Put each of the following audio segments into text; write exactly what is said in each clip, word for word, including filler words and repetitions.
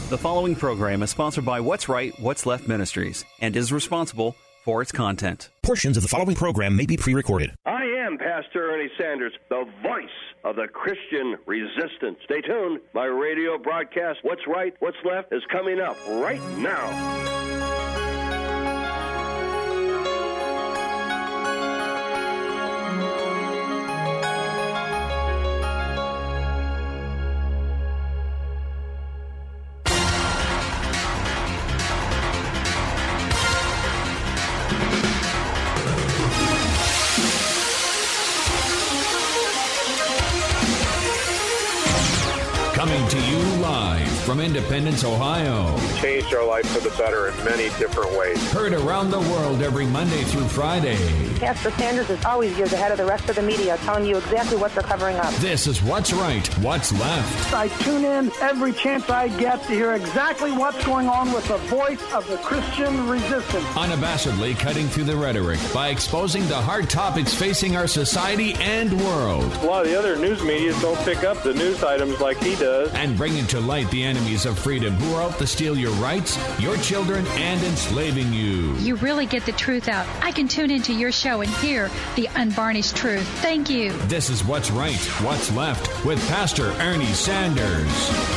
The following program is sponsored by What's Right, What's Left Ministries and is responsible for its content. Portions of the following program may be pre-recorded. I am Pastor Ernie Sanders, the voice of the Christian resistance. Stay tuned. My radio broadcast, What's Right, What's Left, is coming up right now. Coming to you live from Independence, Ohio. Changed our life for the better in many different ways. Heard around the world every Monday through Friday. Pastor Sanders is always years ahead of the rest of the media, telling you exactly what they're covering up. This is What's Right, What's Left. I tune in every chance I get to hear exactly what's going on with the voice of the Christian resistance. Unabashedly cutting through the rhetoric by exposing the hard topics facing our society and world. A lot of the other news media don't pick up the news items like he does. And bringing to light the enemies of freedom who are out to steal your rights, your children, and enslaving you. You really get the truth out. I can tune into your show and hear the unvarnished truth. Thank you. This is What's Right, What's Left with Pastor Ernie Sanders.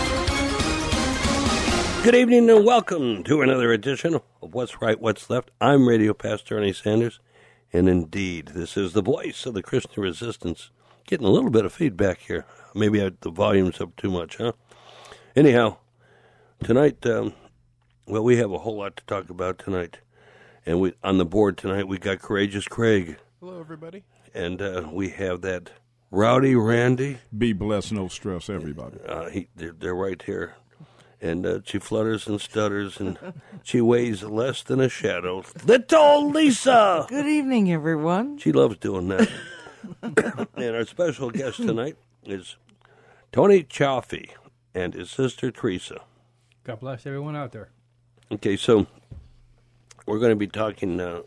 Good evening and welcome to another edition of What's Right, What's Left. I'm Radio Pastor Ernie Sanders, and indeed, this is the voice of the Christian resistance. Getting a little bit of feedback here. Maybe I, the volume's up too much, huh? Anyhow, tonight, um, well, we have a whole lot to talk about tonight. And we on the board tonight, we got Courageous Craig. Hello, everybody. And uh, we have that Rowdy Randy. Be blessed, no stress, everybody. Uh, he, they're, they're right here. And uh, she flutters and stutters, and she weighs less than a shadow. Little Lisa! Good evening, everyone. She loves doing that. And our special guest tonight is Tony Chaffee and his sister Teresa. God bless everyone out there. Okay, so we're going to be talking uh,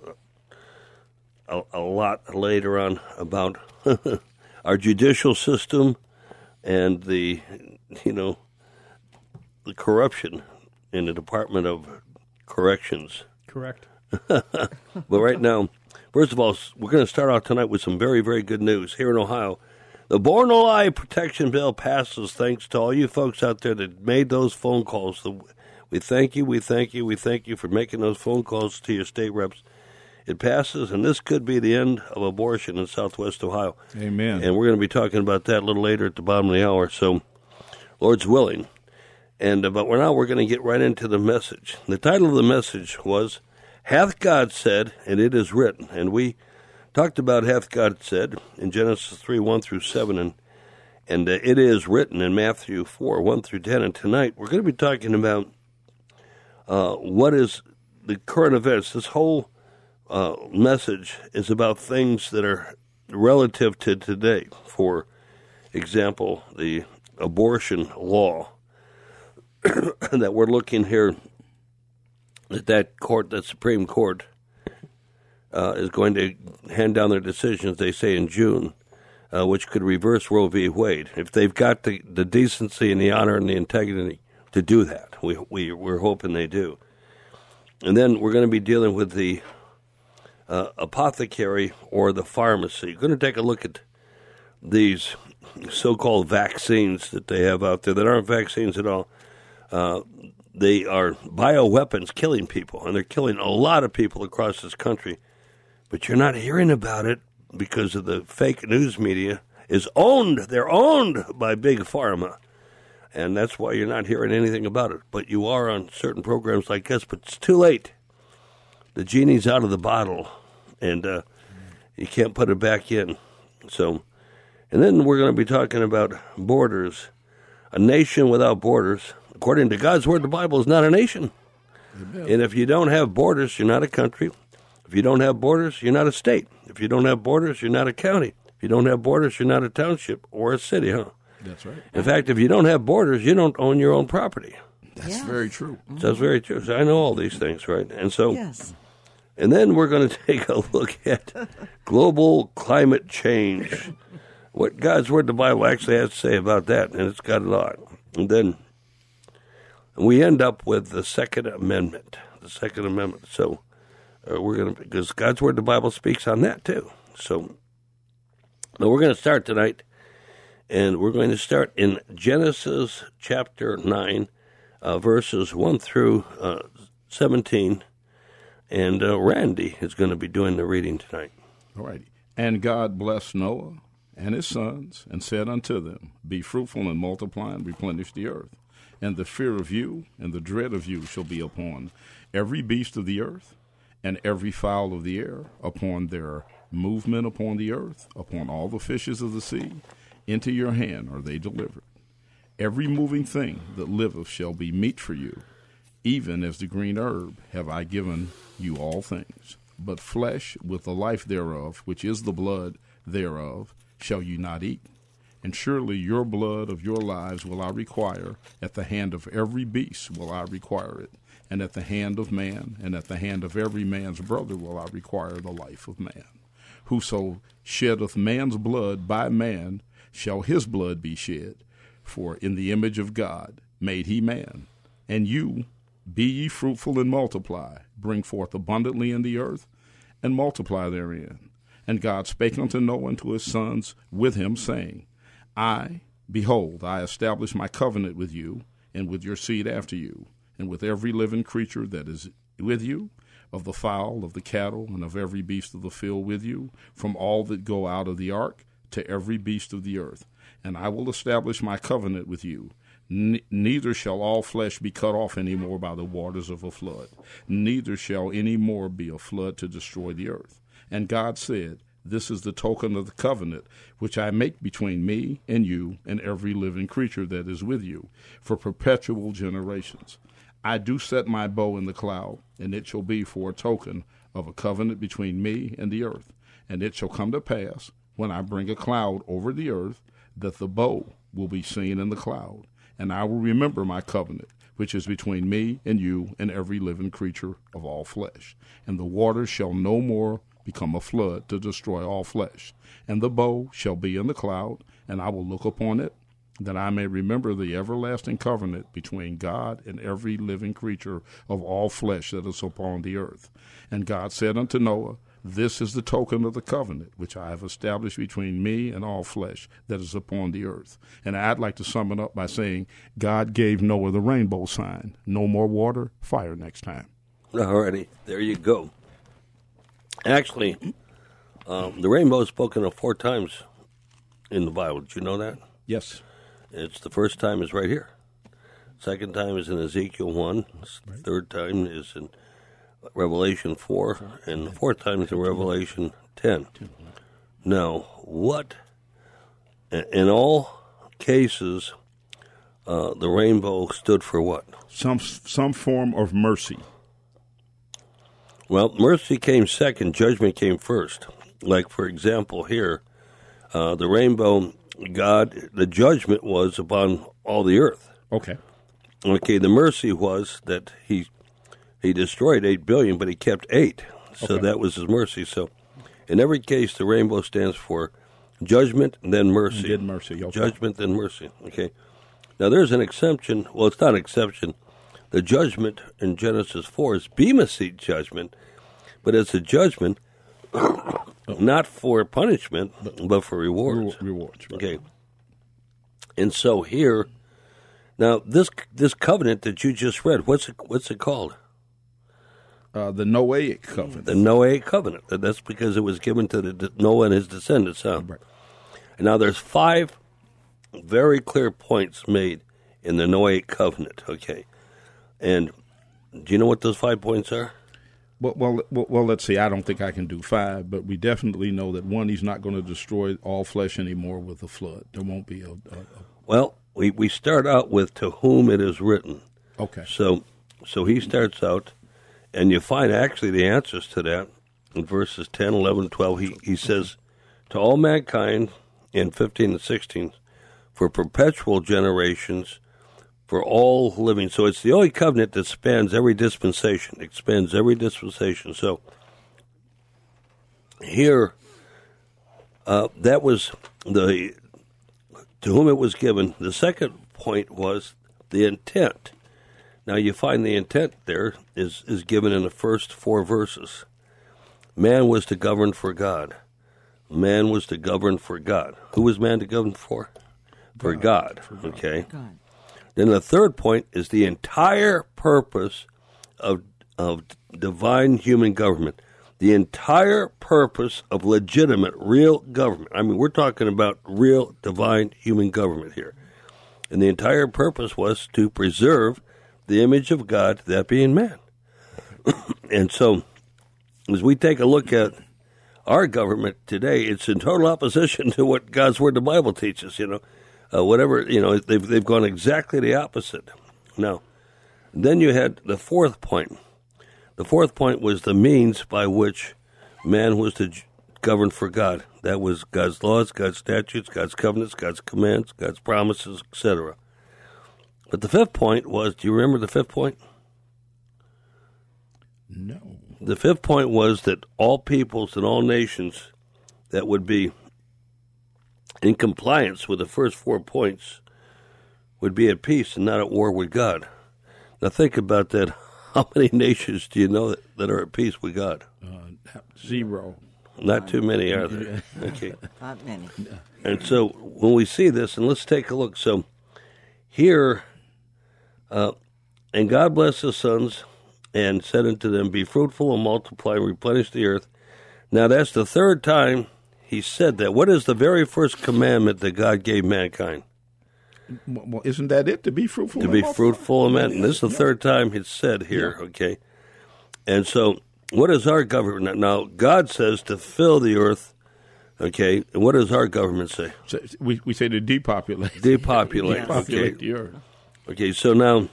a, a lot later on about our judicial system and the, you know, the corruption in the Department of Corrections. Correct. But right now, first of all, we're going to start out tonight with some very, very good news here in Ohio. The Born Alive Protection Bill passes thanks to all you folks out there that made those phone calls. We thank you, we thank you, we thank you for making those phone calls to your state reps. It passes, and this could be the end of abortion in Southwest Ohio. Amen. And we're going to be talking about that a little later at the bottom of the hour, so Lord's willing. And uh, but we're now we're going to get right into the message. The title of the message was, Hath God Said, and It Is Written. And we talked about Hath God Said in Genesis three, one through seven, and and uh, it is written in Matthew four, one through ten. And tonight we're going to be talking about uh, what is the current events. This whole uh, message is about things that are relative to today. For example, the abortion law that we're looking here that that court, that Supreme Court, uh, is going to hand down their decisions, they say, in June, uh, which could reverse Roe v. Wade, if they've got the, the decency and the honor and the integrity to do that. We, we, we're hoping they do. And then we're going to be dealing with the uh, apothecary or the pharmacy. We're going to take a look at these so-called vaccines that they have out there that aren't vaccines at all. Uh, they are bioweapons killing people, and they're killing a lot of people across this country. But you're not hearing about it because of the fake news media is owned. They're owned by Big Pharma, and that's why you're not hearing anything about it. But you are on certain programs like this, but it's too late. The genie's out of the bottle, and uh, you can't put it back in. So, and then we're going to be talking about borders. A nation without borders, according to God's Word, the Bible is not a nation. Amen. And if you don't have borders, you're not a country. If you don't have borders, you're not a state. If you don't have borders, you're not a county. If you don't have borders, you're not a township or a city, huh? That's right. In fact, if you don't have borders, you don't own your own property. That's yes. very true. That's very true. So I know all these things, right? And so, yes. And then we're going to take a look at global climate change. What God's Word, the Bible, actually has to say about that, and it's got a lot. And then we end up with the Second Amendment. The Second Amendment. So uh, we're going to, because God's Word, the Bible speaks on that too. So now we're going to start tonight, and we're going to start in Genesis chapter nine, uh, verses one through uh, seventeen. And uh, Randy is going to be doing the reading tonight. All righty. And God blessed Noah and his sons, and said unto them, Be fruitful and multiply and replenish the earth. And the fear of you and the dread of you shall be upon every beast of the earth, and every fowl of the air, upon their movement upon the earth, upon all the fishes of the sea. Into your hand are they delivered. Every moving thing that liveth shall be meat for you. Even as the green herb have I given you all things. But flesh with the life thereof, which is the blood thereof, shall you not eat. And surely your blood of your lives will I require, at the hand of every beast will I require it, and at the hand of man, and at the hand of every man's brother will I require the life of man. Whoso sheddeth man's blood by man, shall his blood be shed, for in the image of God made he man. And you, be ye fruitful and multiply, bring forth abundantly in the earth, and multiply therein. And God spake unto Noah and to his sons with him, saying, I, behold, I establish my covenant with you, and with your seed after you, and with every living creature that is with you, of the fowl, of the cattle, and of every beast of the field with you, from all that go out of the ark to every beast of the earth. And I will establish my covenant with you. Neither shall all flesh be cut off any more by the waters of a flood, neither shall any more be a flood to destroy the earth. And God said, This is the token of the covenant which I make between me and you and every living creature that is with you for perpetual generations. I do set my bow in the cloud, and it shall be for a token of a covenant between me and the earth. And it shall come to pass, when I bring a cloud over the earth, that the bow will be seen in the cloud. And I will remember my covenant, which is between me and you and every living creature of all flesh. And the waters shall no more become a flood to destroy all flesh. And the bow shall be in the cloud, and I will look upon it, that I may remember the everlasting covenant between God and every living creature of all flesh that is upon the earth. And God said unto Noah, This is the token of the covenant which I have established between me and all flesh that is upon the earth. And I'd like to sum it up by saying, God gave Noah the rainbow sign. No more water, fire next time. All righty, there you go. Actually, um, the rainbow is spoken of four times in the Bible. Did you know that? Yes. It's the first time is right here. Second time is in Ezekiel one. Right. Third time is in Revelation four, and the fourth time is in Revelation ten. Now, what, in all cases, uh, the rainbow stood for what? Some some form of mercy. Well, mercy came second, judgment came first. Like, for example, here, uh, the rainbow, God, the judgment was upon all the earth. Okay. Okay, the mercy was that he he destroyed eight billion, but he kept eight. So okay. That was his mercy. So in every case, the rainbow stands for judgment and then mercy. And mercy. Okay. Judgment, then mercy. Okay. Now, there's an exception. Well, it's not an exception. The judgment in Genesis four is Bema seat judgment, but it's a judgment not for punishment, but for rewards. Rewards, right. Okay. And so here, now this this covenant that you just read, what's it, what's it called? Uh, the Noahic covenant. The Noahic covenant. That's because it was given to the, Noah and his descendants. Huh? Right. And now there's five very clear points made in the Noahic covenant. Okay. And do you know what those five points are? Well, well, well, well, let's see. I don't think I can do five, but we definitely know that, one, he's not going to destroy all flesh anymore with a flood. There won't be a... a, a well, we, we start out with to whom it is written. Okay. So, so he starts out, and you find actually the answers to that in verses ten, eleven, twelve. He, he says, to all mankind, in fifteen and sixteen, for perpetual generations, for all living. So it's the only covenant that spans every dispensation. It spans every dispensation. So here, uh, that was the to whom it was given. The second point was the intent. Now you find the intent there is, is given in the first four verses. Man was to govern for God. Man was to govern for God. Who was man to govern for? For God. God. For God. Okay. God. Then the third point is the entire purpose of of divine human government. The entire purpose of legitimate, real government. I mean, we're talking about real divine human government here. And the entire purpose was to preserve the image of God, that being man. And so, as we take a look at our government today, it's in total opposition to what God's Word, the Bible, teaches. You know, uh, whatever you know, they've they've gone exactly the opposite. Now, then you had the fourth point. The fourth point was the means by which man was to govern for God. That was God's laws, God's statutes, God's covenants, God's commands, God's promises, et cetera. But the fifth point was, do you remember the fifth point? No. The fifth point was that all peoples and all nations that would be in compliance with the first four points would be at peace and not at war with God. Now think about that. How many nations do you know that, that are at peace with God? Uh, zero. Not too many, are there? Okay. Not many. And so when we see this, and let's take a look. So here, uh, and God blessed his sons and said unto them, be fruitful and multiply and replenish the earth. Now that's the third time he said that. What is the very first commandment that God gave mankind? Well, isn't that it? To be fruitful? To be fruitful and multiply. And this is the yeah. third time it's said here, yeah. okay? And so what is our government? Now, God says to fill the earth, okay? And what does our government say? So we, we say to depopulate. Depopulate, yes. Depopulate okay. the earth. Okay, so now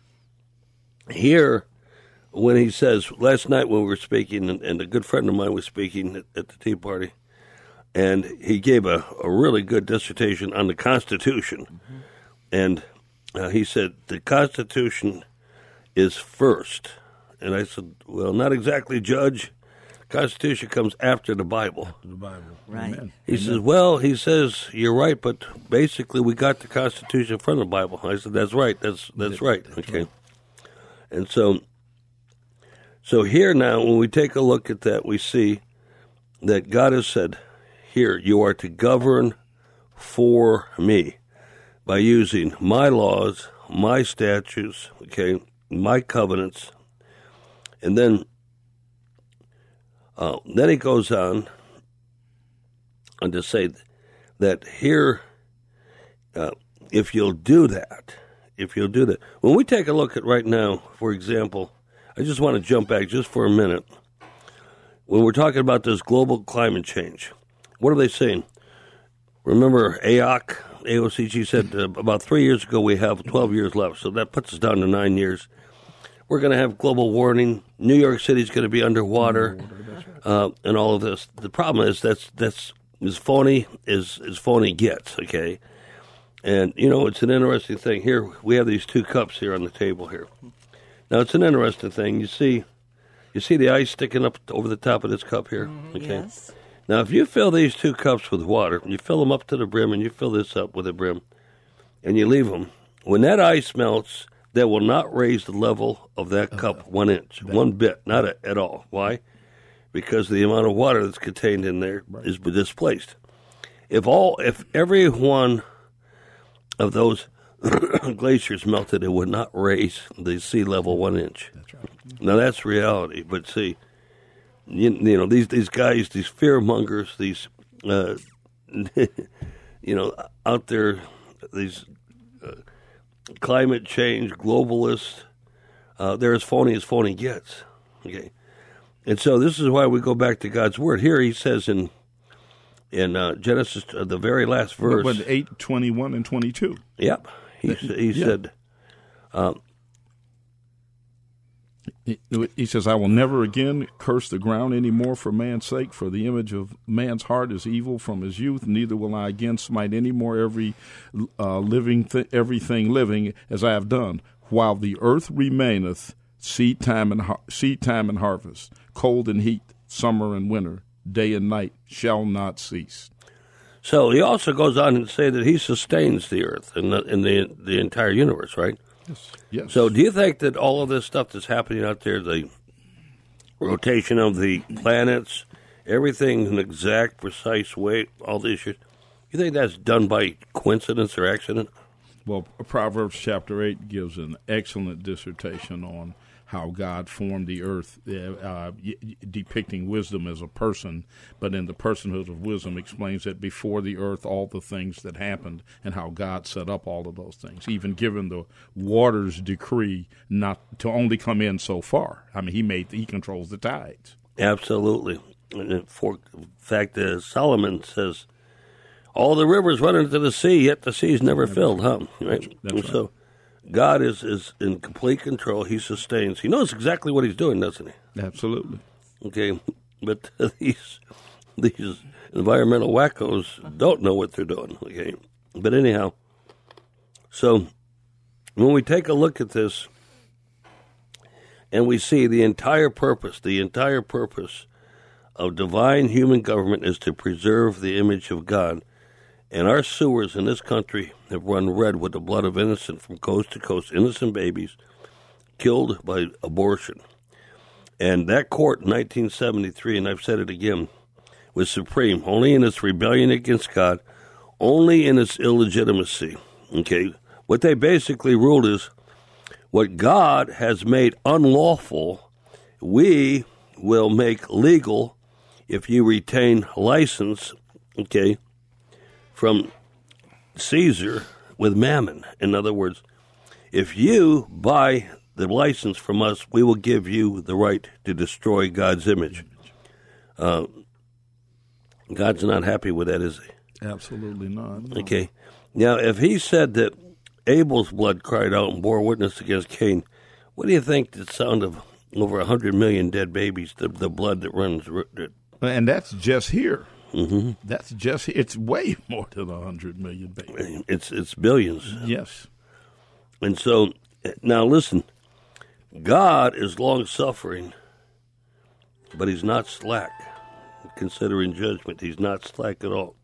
here, when he says, last night when we were speaking, and, and a good friend of mine was speaking at, at the tea party, and he gave a, a really good dissertation on the Constitution. Mm-hmm. And uh, he said, the Constitution is first. And I said, well, not exactly, Judge. Constitution comes after the Bible. After the Bible. Right. Amen. He Amen. says, well, he says, you're right, but basically we got the Constitution from the Bible. I said, that's right. That's that's right. That's okay. Right. And so, so here now, when we take a look at that, we see that God has said, here, you are to govern for me by using my laws, my statutes, okay, my covenants. And then uh, then he goes on and to say that here, uh, if you'll do that, if you'll do that. When we take a look at right now, for example, I just want to jump back just for a minute. When we're talking about this global climate change, what are they saying? Remember A O C, A O C G said uh, about three years ago we have twelve years left, so that puts us down to nine years. We're going to have global warming. New York City's going to be underwater, uh, and all of this. The problem is that's that's as phony as, as phony gets, okay? And, you know, it's an interesting thing. Here, we have these two cups here on the table here. Now, it's an interesting thing. You see you see the ice sticking up over the top of this cup here? Mm-hmm, okay. Yes. Now, if you fill these two cups with water, you fill them up to the brim, and you fill this up with a brim, and you leave them, when that ice melts, that will not raise the level of that cup uh, one inch, that, one bit, not a, at all. Why? Because the amount of water that's contained in there right. is displaced. If all, if every one of those glaciers melted, it would not raise the sea level one inch. That's right. Now that's reality. But see, you, you know these these guys, these fear mongers, these uh, you know out there, these. Uh, climate change, globalists, uh, they're as phony as phony gets. Okay, and so this is why we go back to God's word. Here he says in in uh, Genesis, uh, the very last verse, but eight twenty one and twenty two. Yep, he he yeah. said. Um, He, he says, I will never again curse the ground any more for man's sake, for the image of man's heart is evil from his youth. Neither will I again smite any more every uh, living th- everything living as I have done, while the earth remaineth, seed time and har- seed time and harvest, cold and heat, summer and winter, day and night shall not cease. So he also goes on to say that he sustains the earth and the, and the the entire universe, right? Yes. Yes. So do you think that all of this stuff that's happening out there, the rotation of the planets, everything in an exact, precise way, all the issues, you think that's done by coincidence or accident? Well, Proverbs chapter eight gives an excellent dissertation on how God formed the earth, uh, depicting wisdom as a person, but in the personhood of wisdom explains that before the earth, all the things that happened and how God set up all of those things, even given the water's decree not to only come in so far. I mean, he made he controls the tides. Absolutely. And for in fact, uh, Solomon says, all the rivers run into the sea, yet the sea's never filled, huh? Right? That's right. So God is, is in complete control. He sustains. He knows exactly what he's doing, doesn't he? Absolutely. Okay, but these these environmental wackos don't know what they're doing. Okay, but anyhow, so when we take a look at this and we see the entire purpose, the entire purpose of divine human government is to preserve the image of God. And our sewers in this country have run red with the blood of innocent from coast to coast, innocent babies killed by abortion. And that court in nineteen seventy-three, and I've said it again, was supreme, only in its rebellion against God, only in its illegitimacy. Okay? What they basically ruled is what God has made unlawful, we will make legal if you retain license, okay, from Caesar with Mammon. In other words, if you buy the license from us, we will give you the right to destroy God's image. Uh, God's not happy with that, is he? Absolutely not. No. Okay. Now, if he said that Abel's blood cried out and bore witness against Cain, what do you think the sound of over one hundred million dead babies, the, the blood that runs? That, and that's just here. Mm-hmm. That's just, it's way more than one hundred million babies. It's, it's billions. Yes. And so, now listen, God is long-suffering, but he's not slack. Considering judgment, he's not slack at all.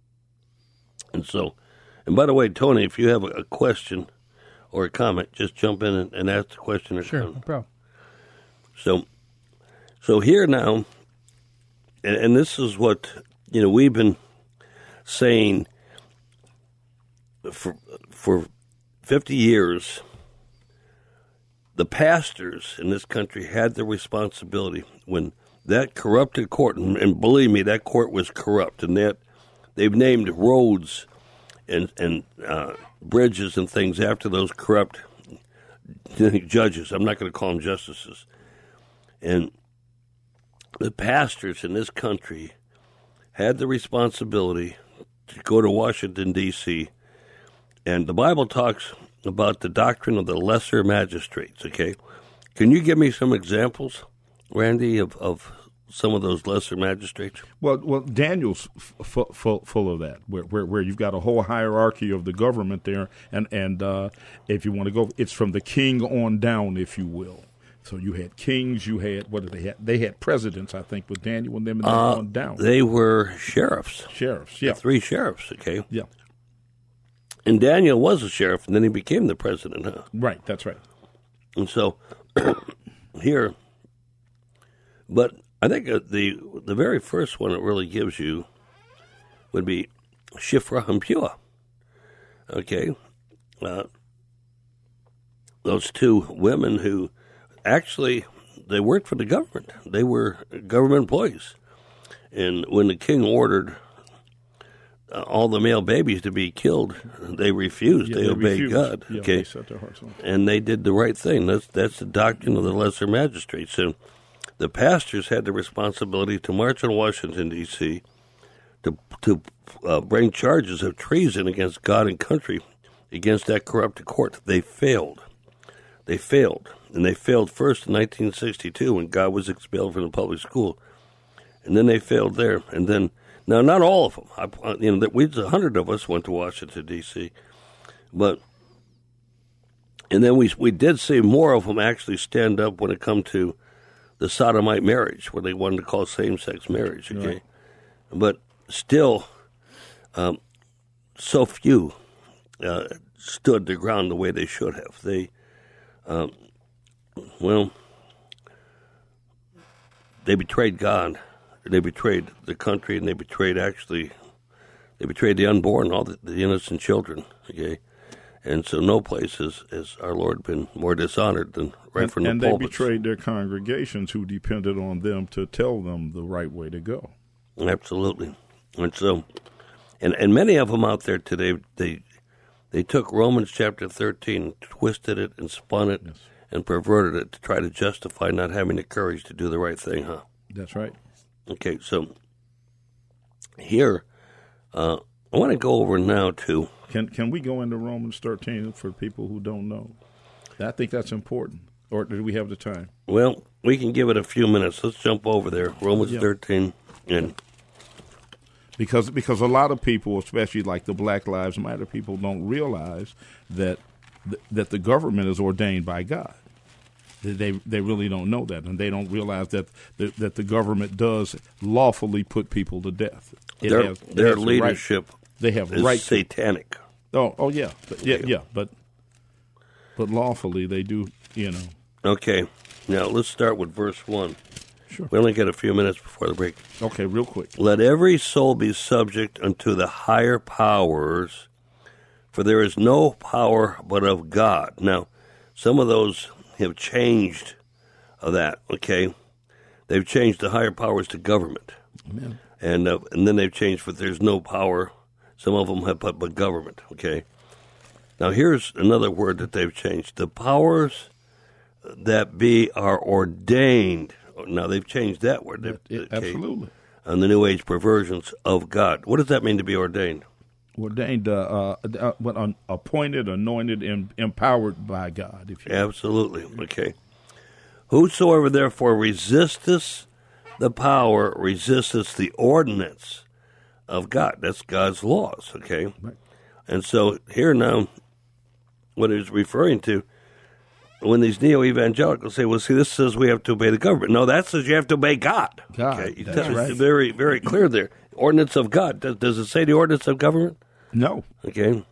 And so, and by the way, Tony, if you have a, a question or a comment, just jump in and, and ask the question or sure, comment. No problem. So, so here now, and, and this is what, you know, we've been saying for for fifty years. The pastors in this country had the responsibility when that corrupted court, and, and believe me, that court was corrupt, and that they've named roads and and uh, bridges and things after those corrupt judges. I'm not going to call them justices. And the pastors in this country had the responsibility to go to Washington, D C, and the Bible talks about the doctrine of the lesser magistrates, okay? Can you give me some examples, Randy, of, of some of those lesser magistrates? Well, well, Daniel's f- f- full, full of that, where, where where you've got a whole hierarchy of the government there, and, and uh, if you want to go, it's from the king on down, if you will. So you had kings, you had, what did they have? They had presidents, I think, with Daniel and them, and then uh, on down. They were sheriffs. Sheriffs, yeah. The three sheriffs, okay? Yeah. And Daniel was a sheriff, and then he became the president, huh? Right, that's right. And so here, but I think the the very first one it really gives you would be Shifra and Pua. Okay? Uh, those two women who actually, they worked for the government. They were government employees. And when the king ordered uh, all the male babies to be killed, they refused. Yeah, they, they obeyed refused. God. Yeah, okay, they set their hearts on it. And they did the right thing. That's that's the doctrine of the lesser magistrates. And the pastors had the responsibility to march on Washington, D C, to to uh, bring charges of treason against God and country, against that corrupted court. They failed. They failed. And they failed first in nineteen sixty-two when God was expelled from the public school. And then they failed there. And then, now not all of them. I, you know, we, a hundred of us went to Washington, D C. But, and then we we did see more of them actually stand up when it come to the sodomite marriage, where they wanted to call same-sex marriage, okay? Right. But still, um, so few uh, stood their ground the way they should have. They Um, well, they betrayed God. They betrayed the country, and they betrayed actually, they betrayed the unborn, all the, the innocent children. Okay, and so no place has, has our Lord been more dishonored than right and, from the and pulpits. And they betrayed their congregations, who depended on them to tell them the right way to go. Absolutely, and so, and and many of them out there today, they they took Romans chapter thirteen, twisted it, and spun it, yes. and perverted it to try to justify not having the courage to do the right thing. Huh? That's right. Okay, so here, uh, I want to go over now to. Can can we go into Romans thirteen for people who don't know? I think that's important. Or do we have the time? Well, we can give it a few minutes. Let's jump over there. Romans yeah. thirteen. And because because a lot of people, especially like the Black Lives Matter people, don't realize that th- that the government is ordained by God. They they really don't know that, and they don't realize that the, that the government does lawfully put people to death. It their has, their has leadership right, they have is right satanic. To, oh oh yeah but, yeah yeah but but lawfully they do, you know. Okay, now let's start with verse one. Sure. We only got a few minutes before the break. Okay, real quick. Let every soul be subject unto the higher powers, for there is no power but of God. Now, some of those have changed of that, okay? They've changed the higher powers to government. Amen. And uh, and then they've changed, but there's no power. Some of them have but, but government, okay? Now, here's another word that they've changed. The powers that be are ordained. Now, they've changed that word. It, okay, absolutely. On the New Age perversions of God. What does that mean to be ordained? Ordained, uh, uh, uh, what, uh, appointed, anointed, and empowered by God. If you absolutely. Okay. Whosoever therefore resisteth the power, resisteth the ordinance of God. That's God's laws, okay? Right. And so here now, what he's referring to, when these neo-evangelicals say, well, see, this says we have to obey the government. No, that says you have to obey God. God, okay? that's right. It's very, very clear there. Ordinance of God. Does, does it say the ordinance of government? No. Okay.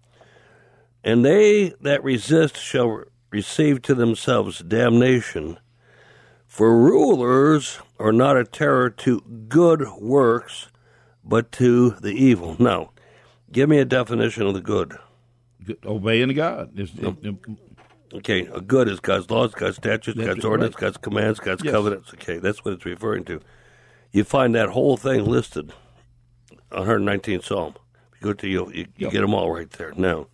And they that resist shall receive to themselves damnation, for rulers are not a terror to good works, but to the evil. Now, give me a definition of the good. Obeying God. It's, no. it, it, Okay, a good is God's laws, God's statutes, That's God's ordinance, right. God's commands, God's yes. covenants. Okay, that's what it's referring to. You find that whole thing listed, one hundred nineteenth Psalm. You go to you, you, you yep. get them all right there. Now,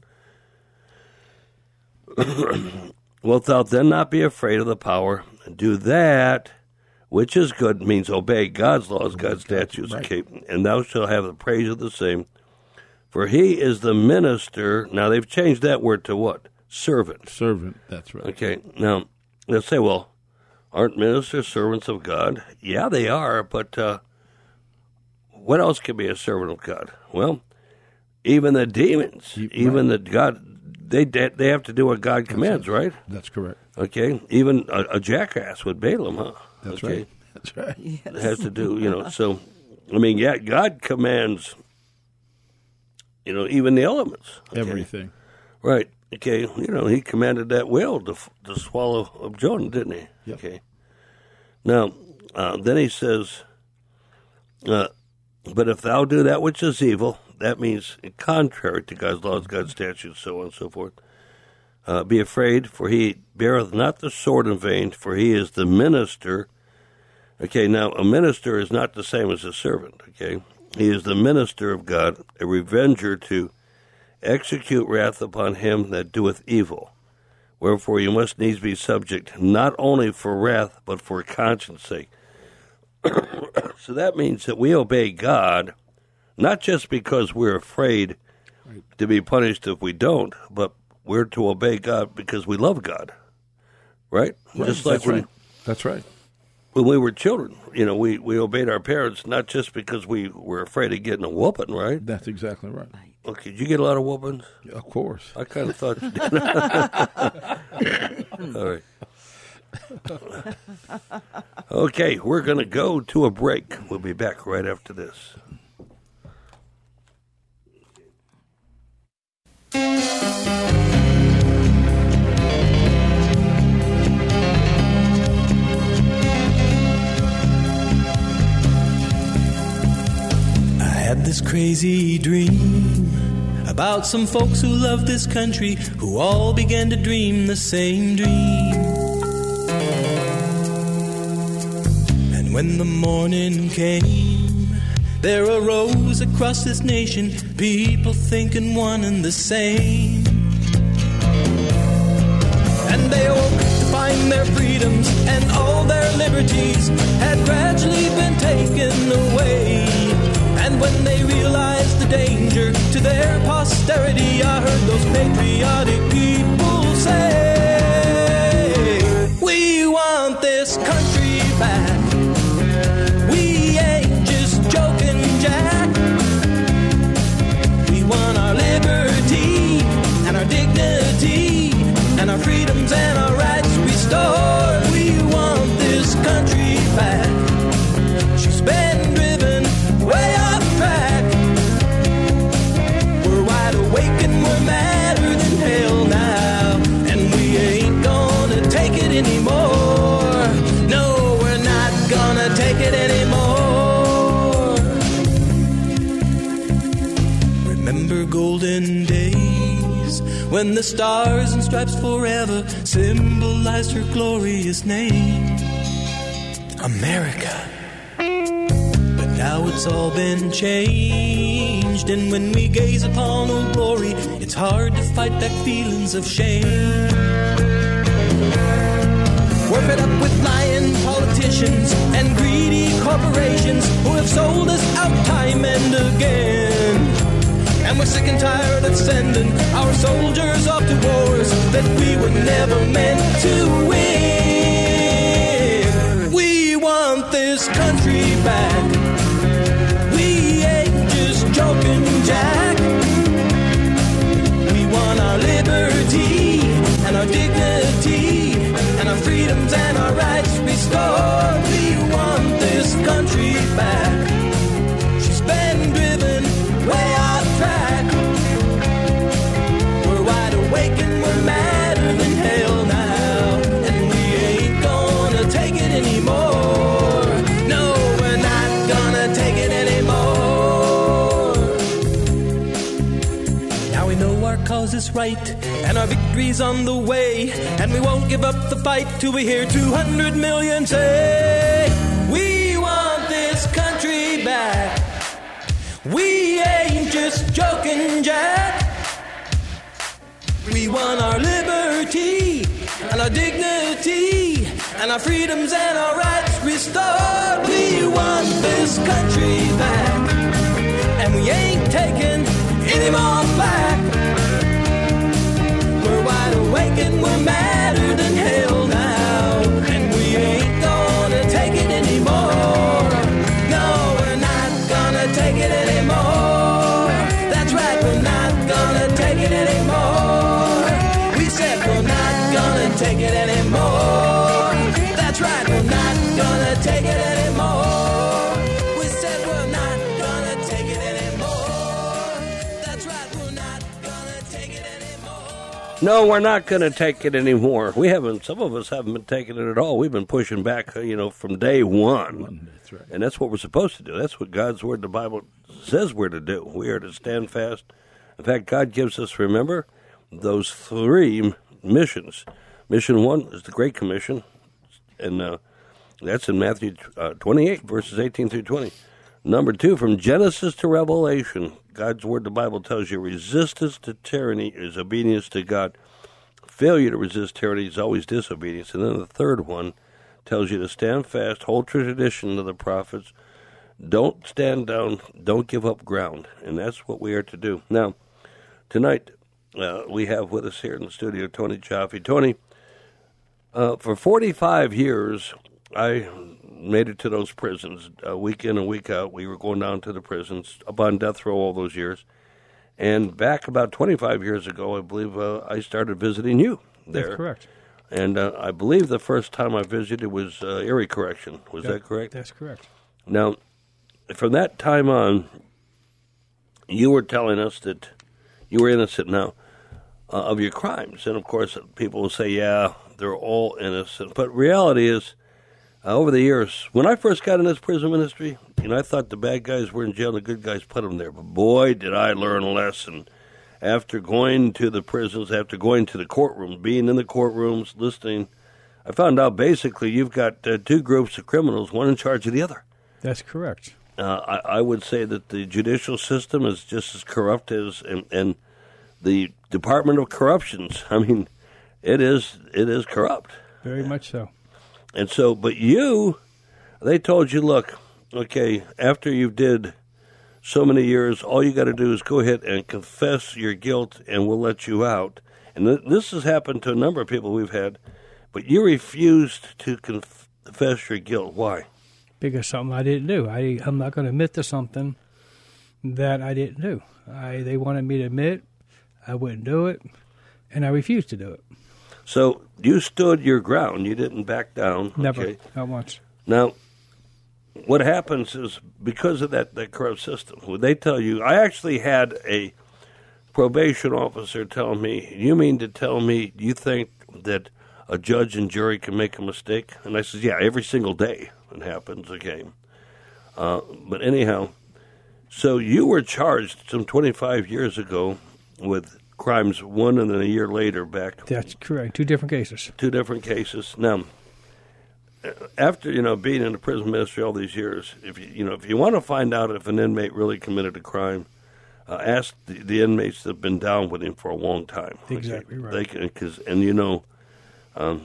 wilt thou then not be afraid of the power? Do that which is good, means obey God's laws, God's statutes. Right. Okay, and thou shalt have the praise of the same. For he is the minister. Now they've changed that word to what? Servant. Servant, that's right. Okay, now, they'll say, well, aren't ministers servants of God? Yeah, they are, but uh, what else can be a servant of God? Well, even the demons, you, even right. the God, they they have to do what God commands, that's right? That's correct. Okay, even a, a jackass with Balaam, huh? That's okay. right. That's right. Yes. It has to do, you know, so, I mean, yeah, God commands, you know, even the elements. Okay? Everything. Right. Okay, you know, he commanded that whale to to swallow up Jonah, didn't he? Yep. Okay. Now, uh, then he says, uh, but if thou do that which is evil, that means contrary to God's laws, God's statutes, so on and so forth, uh, be afraid, for he beareth not the sword in vain, for he is the minister. Okay, now, a minister is not the same as a servant, okay? He is the minister of God, a revenger to execute wrath upon him that doeth evil. Wherefore you must needs be subject, not only for wrath, but for conscience sake. So that means that we obey God, not just because we're afraid right. to be punished if we don't, but we're to obey God because we love God. Right? right. Just like That's when, right. That's right. When we were children, you know, we, we obeyed our parents, not just because we were afraid of getting a whooping, right? That's exactly right. Okay, did you get a lot of whoopings? Of course. I kind of thought you did. All right. Okay, we're going to go to a break. We'll be back right after this. this crazy dream about some folks who love this country, who all began to dream the same dream. And when the morning came, there arose across this nation people thinking one and the same. And they awoke to find their freedoms and all their liberties had gradually been taken away. And when they realized the danger to their posterity, I heard those patriotic people say, we want this country back. We ain't just joking, Jack. We want our liberty and our dignity and our freedoms and our rights restored. We want this country back. She's been driven way off track. We're wide awake and we're madder than hell now, and we ain't gonna take it anymore. No, we're not gonna take it anymore. Remember golden days when the stars and stripes forever symbolized her glorious name, America. But now it's all been changed, and when we gaze upon old glory, it's hard to fight back feelings of shame. We're fed up with lying politicians and greedy corporations who have sold us out time and again. And we're sick and tired of sending our soldiers off to wars that we were never meant to win. We want this country back. We ain't just joking, Jack. We want our liberty and our dignity and our freedoms and our rights restored. We want this country back. She's been driven way off track. We're wide awake and we're madder than hell now, and we ain't gonna take it anymore. No, we're not gonna take it anymore. Now we know our cause is right and our victory's on the way, and we won't give up the fight till we hear two hundred million say, we want this country back. We ain't just joking, Jack. We want our liberty and our dignity and our freedoms and our rights restored. We want this country back, and we ain't taking any more back. We're wide awake and we're madder than hell now, and we ain't gonna take it anymore. No, we're not gonna take it anymore. That's right, we're not gonna take it anymore. We said we're not gonna take it anymore. That's right, we're not gonna take it anymore. We said we're not gonna take it anymore. That's right, we're not gonna take it anymore. No, we're not going to take it anymore. We haven't. Some of us haven't been taking it at all. We've been pushing back, you know, from day one. That's right. And that's what we're supposed to do. That's what God's Word, the Bible, says we're to do. We are to stand fast. In fact, God gives us, remember, those three missions. Mission one is the Great Commission, and uh, that's in Matthew uh, twenty-eight, verses eighteen through twenty. Number two, from Genesis to Revelation, God's Word, the Bible, tells you resistance to tyranny is obedience to God. Failure to resist tyranny is always disobedience. And then the third one tells you to stand fast, hold tradition of the prophets, don't stand down, don't give up ground. And that's what we are to do. Now, tonight, uh, we have with us here in the studio Tony Chaffee. Tony, uh, for forty-five years, I made it to those prisons uh, week in and week out. We were going down to the prisons, up on death row all those years. And back about twenty-five years ago, I believe uh, I started visiting you there. That's correct. And uh, I believe the first time I visited was uh, Erie Correction. Was that, that correct? That's correct. Now, from that time on, you were telling us that you were innocent now uh, of your crimes. And, of course, people will say, yeah, they're all innocent. But reality is, Uh, over the years, when I first got in this prison ministry, you know, I thought the bad guys were in jail and the good guys put them there. But boy, did I learn a lesson. After going to the prisons, after going to the courtroom, being in the courtrooms, listening, I found out basically you've got uh, two groups of criminals, one in charge of the other. That's correct. Uh, I, I would say that the judicial system is just as corrupt as, and, and the Department of Corruptions, I mean, it is it is corrupt. Very much so. And so, but you, they told you, look, okay, after you did so many years, all you got to do is go ahead and confess your guilt, and we'll let you out. And th- this has happened to a number of people we've had, but you refused to conf- confess your guilt. Why? Because something I didn't do. I, I'm not going to admit to something that I didn't do. I They wanted me to admit, I wouldn't do it, and I refused to do it. So you stood your ground. You didn't back down. Never, okay? Not once. Now, what happens is because of that, that corrupt system, when they tell you, I actually had a probation officer tell me, you mean to tell me you think that a judge and jury can make a mistake? And I said, yeah, every single day it happens, okay. Uh, but anyhow, so you were charged some twenty-five years ago with crimes one and then a year later back. That's correct. Two different cases. Two different cases. Now, after, you know, being in the prison ministry all these years, if you, you know, if you want to find out if an inmate really committed a crime, uh, ask the, the inmates that have been down with him for a long time. Exactly okay? right. They can, cause, and you know, um,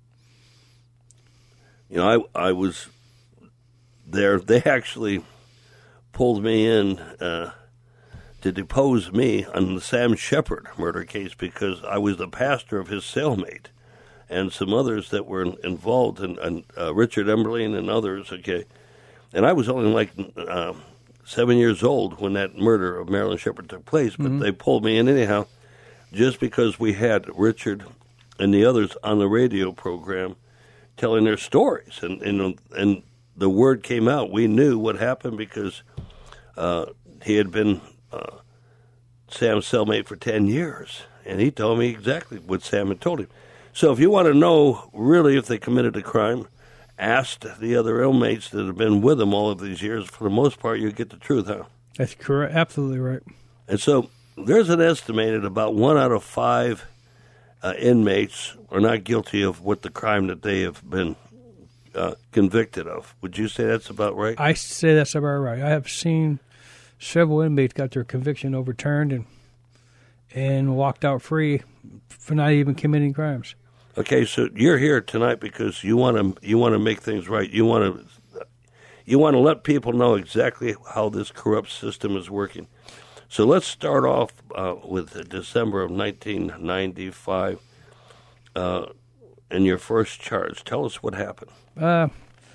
you know, I I was there. They actually pulled me in uh, to depose me on the Sam Shepard murder case because I was the pastor of his cellmate. And some others that were involved, and, and uh, Richard Emberlin and others, okay. And I was only like uh, seven years old when that murder of Marilyn Shepard took place, but mm-hmm. they pulled me in anyhow just because we had Richard and the others on the radio program telling their stories. And, and, and the word came out. We knew what happened because uh, he had been uh, Sam's cellmate for ten years, and he told me exactly what Sam had told him. So if you want to know really if they committed a crime, ask the other inmates that have been with them all of these years. For the most part, you get the truth, huh? That's correct. Absolutely right. And so there's an estimated about one out of five uh, inmates are not guilty of what the crime that they have been uh, convicted of. Would you say that's about right? I say that's about right. I have seen several inmates got their conviction overturned and and walked out free for not even committing crimes. Okay, so you're here tonight because you want to you want to make things right. You want to you want to let people know exactly how this corrupt system is working. So let's start off uh, with December of nineteen ninety-five uh, and your first charge. Tell us what happened. Uh,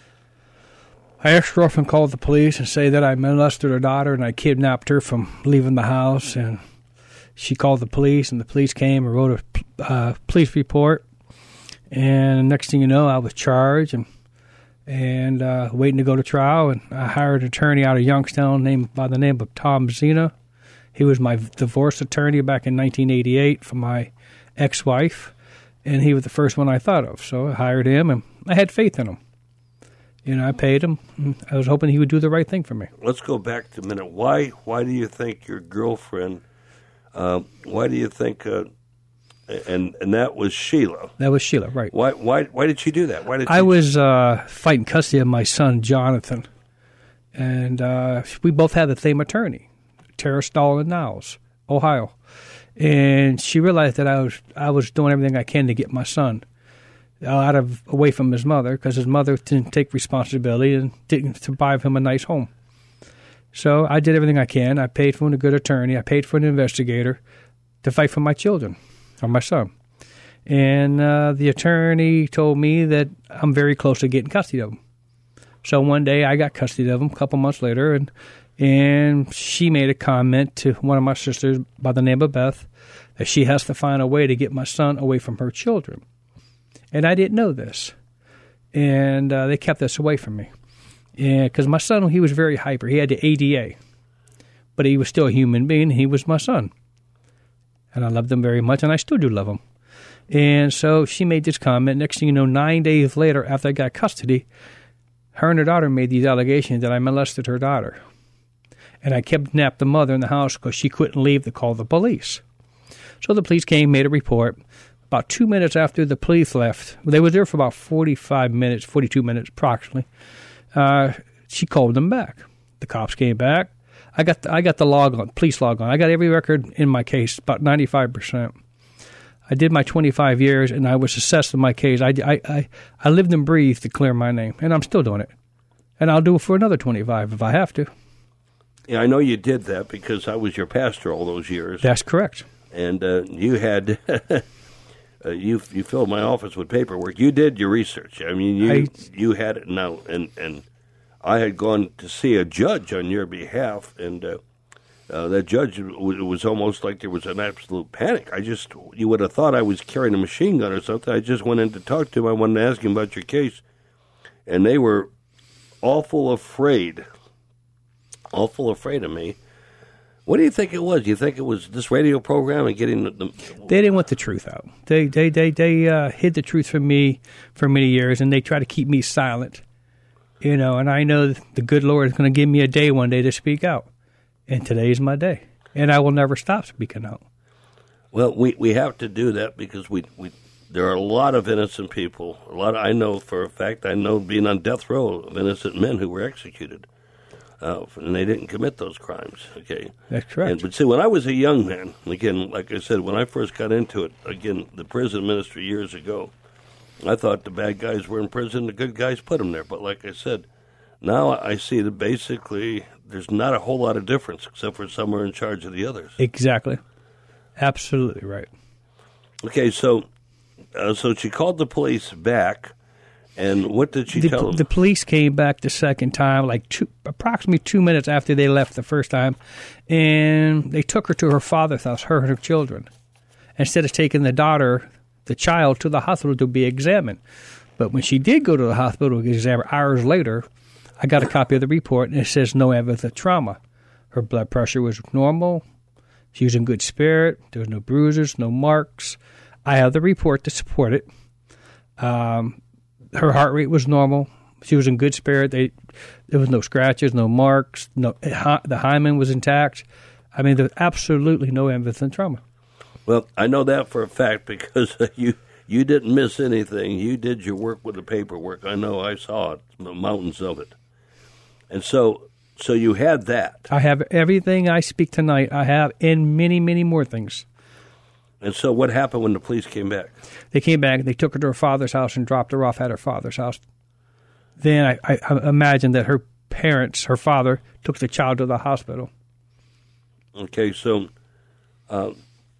I asked her off and called the police and say that I molested her daughter and I kidnapped her from leaving the house. And she called the police, and the police came and wrote a uh, police report. And next thing you know, I was charged and and uh, waiting to go to trial. And I hired an attorney out of Youngstown named by the name of Tom Zena. He was my divorce attorney back in nineteen eighty-eight for my ex-wife, and he was the first one I thought of. So I hired him, and I had faith in him. You know, I paid him. I was hoping he would do the right thing for me. Let's go back to a minute. Why? Why do you think your girlfriend? Uh, why do you think? Uh, And and that was Sheila. That was Sheila, right? Why why why did she do that? Why did I she... was uh, fighting custody of my son Jonathan, and uh, we both had the same attorney, Tara Stahl in Niles, Ohio, and she realized that I was I was doing everything I can to get my son out of away from his mother because his mother didn't take responsibility and didn't provide him a nice home. So I did everything I can. I paid for a good attorney. I paid for an investigator to fight for my children. Or my son. And uh, the attorney told me that I'm very close to getting custody of him. So one day I got custody of him a couple months later, and and she made a comment to one of my sisters by the name of Beth that she has to find a way to get my son away from her children. And I didn't know this. And uh, they kept this away from me. Because my son, he was very hyper. He had the A D A. But he was still a human being. He was my son. And I loved him very much, and I still do love him. And so she made this comment. Next thing you know, nine days later, after I got custody, her and her daughter made these allegations that I molested her daughter. And I kidnapped the mother in the house because she couldn't leave to call the police. So the police came, made a report. About two minutes after the police left, they were there for about forty-five minutes, forty-two minutes approximately, uh, she called them back. The cops came back. I got the, I got the log on, police log on. I got every record in my case, about ninety-five percent. I did my twenty-five years, and I was assessed in my case. I, I, I, I lived and breathed to clear my name, and I'm still doing it. And I'll do it for another twenty-five if I have to. Yeah, I know you did that because I was your pastor all those years. That's correct. And uh, you had uh, you you filled my office with paperwork. You did your research. I mean, you I, you had it now, and and I had gone to see a judge on your behalf, and uh, uh, that judge w- was almost like there was an absolute panic. I just you would have thought I was carrying a machine gun or something. I just went in to talk to him. I wanted to ask him about your case, and they were awful afraid, awful afraid of me. What do you think it was? Do you think it was this radio program and getting the... the they didn't want the truth out. They they they they uh, hid the truth from me for many years, and they tried to keep me silent. You know, and I know the good Lord is going to give me a day one day to speak out, and today is my day, and I will never stop speaking out. Well, we, we have to do that because we we there are a lot of innocent people. A lot of, I know for a fact. I know being on death row of innocent men who were executed. Uh, and they didn't commit those crimes, okay? That's correct. And, but see, when I was a young man, again, like I said, when I first got into it, again, the prison ministry years ago, I thought the bad guys were in prison, the good guys put them there. But like I said, now I see that basically there's not a whole lot of difference except for some are in charge of the others. Exactly. Absolutely right. Okay, so uh, so she called the police back. And what did she the, tell them? The police came back the second time, like two, approximately two minutes after they left the first time, and they took her to her father's house, her and her children, instead of taking the daughter, the child, to the hospital to be examined. But when she did go to the hospital to get examined hours later, I got a copy of the report, and it says no evidence of trauma. Her blood pressure was normal. She was in good spirit. There was no bruises, no marks. I have the report to support it. Um... Her heart rate was normal. She was in good spirit. They, there was no scratches, no marks. No, the hymen was intact. I mean, there's absolutely no evidence of trauma. Well, I know that for a fact because you you didn't miss anything. You did your work with the paperwork. I know. I saw it, the mountains of it. And so, so you had that. I have everything I speak tonight. I have, and many, many more things. And so what happened when the police came back? They came back, they took her to her father's house and dropped her off at her father's house. Then I, I, I imagine that her parents, her father, took the child to the hospital. Okay, so uh,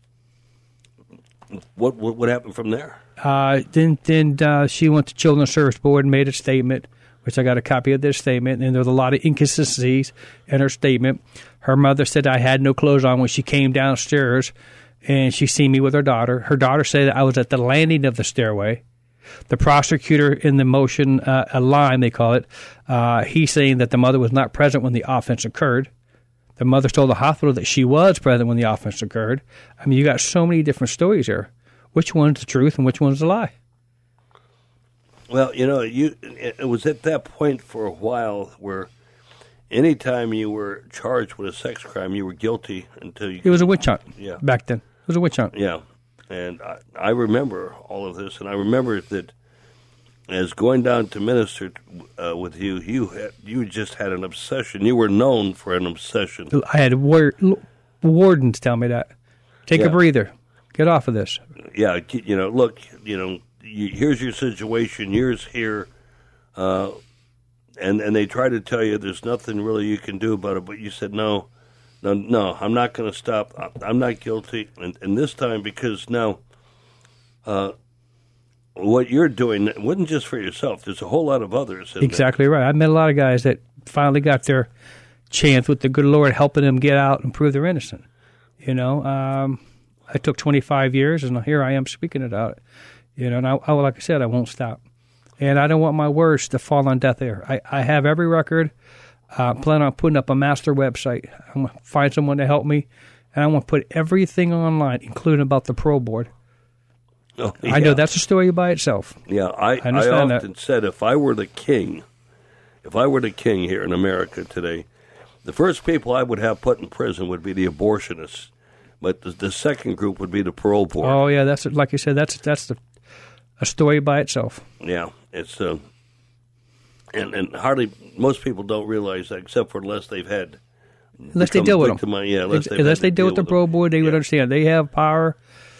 what, what what happened from there? Uh, then then uh, she went to Children's Service Board and made a statement, which I got a copy of their statement, and there's a lot of inconsistencies in her statement. Her mother said I had no clothes on when she came downstairs, and she seen me with her daughter. Her daughter said I was at the landing of the stairway. The prosecutor in the motion, uh, a line they call it, uh, he's saying that the mother was not present when the offense occurred. The mother told the hospital that she was present when the offense occurred. I mean, you got so many different stories here. Which one's the truth and which one's the lie? Well, you know, you it was at that point for a while where anytime you were charged with a sex crime, you were guilty until you... It was a witch hunt yeah. back then. It was a witch hunt. Yeah. And I, I remember all of this, and I remember that as going down to minister uh, with you, you had, you just had an obsession. You were known for an obsession. I had war- wardens tell me that. Take yeah. a breather. Get off of this. Yeah, you know, look, you know, you, here's your situation. Yours here. Uh, and, and they try to tell you there's nothing really you can do about it, but you said no. No, no, I'm not going to stop. I'm not guilty. And, and this time, because now uh, what you're doing wasn't just for yourself. There's a whole lot of others. Exactly there. right. I met a lot of guys that finally got their chance with the good Lord helping them get out and prove they're innocent. You know, um, I took twenty-five years, and here I am speaking about it. You know, and I, I, like I said, I won't stop. And I don't want my words to fall on deaf ear. I, I have every record. I uh, plan on putting up a master website. I'm going to find someone to help me, and I want to put everything online, including about the parole board. Oh, yeah. I know that's a story by itself. Yeah, I, I, understand I often that. said if I were the king if I were the king here in America today, the first people I would have put in prison would be the abortionists, but the, the second group would be the parole board. Oh yeah, that's like you said. That's that's the, a story by itself. Yeah, it's uh, and and hardly most people don't realize that, except for unless they've had unless they deal with them. Of, yeah, unless, unless they deal with the parole board, they yeah. would understand. They have power.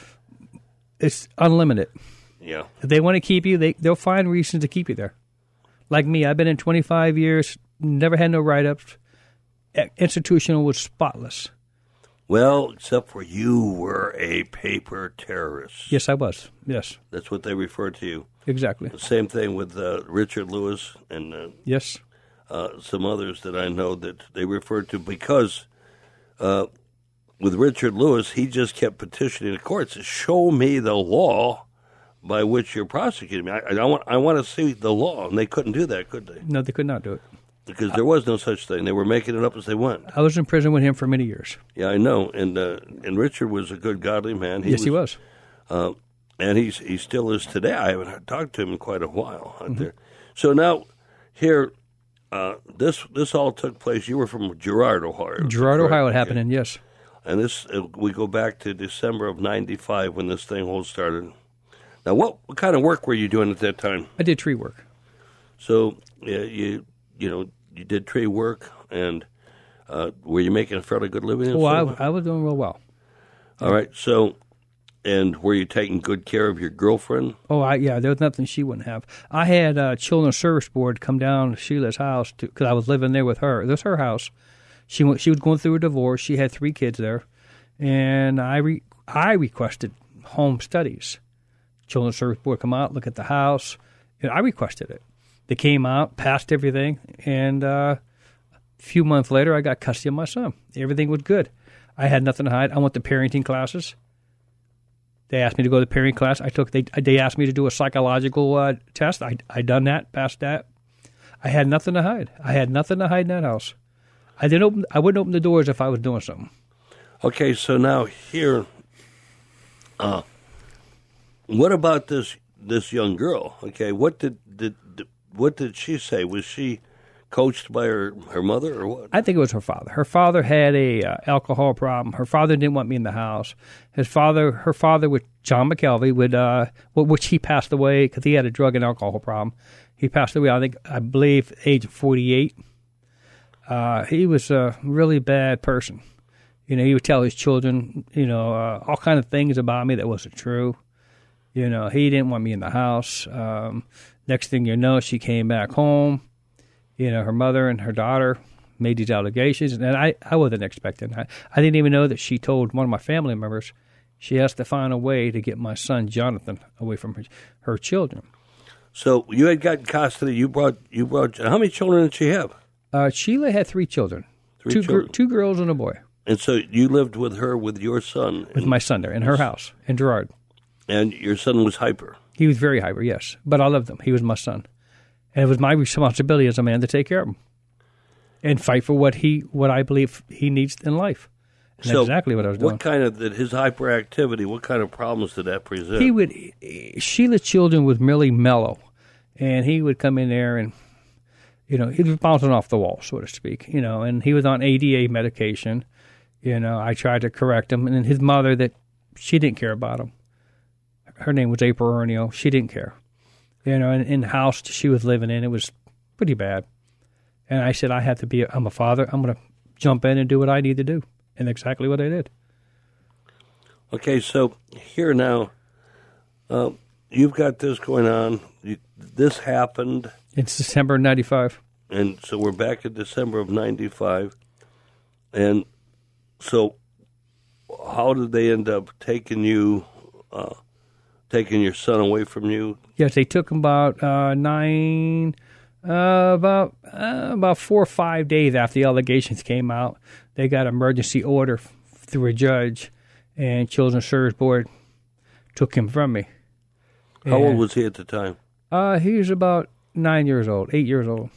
It's unlimited. Yeah. If they want to keep you, they they'll find reasons to keep you there. Like me, I've been in twenty-five years, never had no write-ups. Institutional was spotless. Well, except for you were a paper terrorist. Yes, I was. Yes. That's what they refer to you. Exactly. The same thing with uh, Richard Lewis and uh, yes, uh, some others that I know that they refer to because uh, with Richard Lewis, he just kept petitioning the courts to show me the law by which you're prosecuting me. I, I want I want to see the law, and they couldn't do that, could they? No, they could not do it. Because there was no such thing. They were making it up as they went. I was in prison with him for many years. Yeah, I know. And uh, and Richard was a good, godly man. He yes, was, he was. Uh, and he's he still is today. I haven't talked to him in quite a while out mm-hmm. there. So now, here, uh, this this all took place. You were from Girard, Ohio. Girard, Ohio, it happened in, yes. And this uh, we go back to December of ninety-five when this thing all started. Now, what, what kind of work were you doing at that time? I did tree work. So, yeah, you you know, you did tree work, and uh, were you making a fairly good living? Well, I, I was doing real well. All right, so, and were you taking good care of your girlfriend? Oh, I, yeah, there was nothing she wouldn't have. I had uh, Children's Service Board come down to Sheila's house because I was living there with her. It was her house. She went, she was going through a divorce. She had three kids there, and I re, I requested home studies. Children's Service Board come out, look at the house. And I requested it. They came out, passed everything, and uh, a few months later, I got custody of my son. Everything was good. I had nothing to hide. I went to parenting classes. They asked me to go to parenting class. I took. They they asked me to do a psychological uh, test. I I done that, passed that. I had nothing to hide. I had nothing to hide in that house. I didn't open. I wouldn't open the doors if I was doing something. Okay, so now here, uh, what about this this young girl? Okay, what did did. did What did she say? Was she coached by her, her mother or what? I think it was her father. Her father had a uh, alcohol problem. Her father didn't want me in the house. His father, her father, with John McKelvey, would uh, which he passed away because he had a drug and alcohol problem. He passed away, I think, I believe, age of forty-eight. Uh, he was a really bad person. You know, he would tell his children, you know, uh, all kind of things about me that wasn't true. You know, he didn't want me in the house. Um, next thing you know, she came back home. You know, her mother and her daughter made these allegations, and I, I wasn't expecting that. I didn't even know that she told one of my family members she has to find a way to get my son, Jonathan, away from her, her children. So you had gotten custody. You brought, you brought, how many children did she have? Uh, Sheila had three children, three two, children. Gr- two girls and a boy. And so you lived with her, with your son? With my son there, in her house, in Girard. And your son was hyper? He was very hyper, yes. But I loved him. He was my son. And it was my responsibility as a man to take care of him and fight for what he, what I believe he needs in life. And so that's exactly what I was doing. What kind of, his hyperactivity, what kind of problems did that present? He would, Sheila's children was really mellow. And he would come in there and, you know, he was bouncing off the wall, so to speak, you know, and he was on A D A medication. You know, I tried to correct him. And then his mother, that she didn't care about him. Her name was April Ernio. She didn't care. You know, in, in the house she was living in, it was pretty bad. And I said, I have to be, a, I'm a father. I'm going to jump in and do what I need to do. And exactly what I did. Okay, so here now, uh, you've got this going on. You, this happened. It's December of ninety-five. And so we're back in December of ninety-five. And so how did they end up taking you, uh, taking your son away from you? Yes, they took him about uh, nine, uh, about uh, about four or five days after the allegations came out. They got an emergency order f- through a judge, and Children's Service Board took him from me. How and, old was he at the time? Uh, he was about nine years old, eight years old.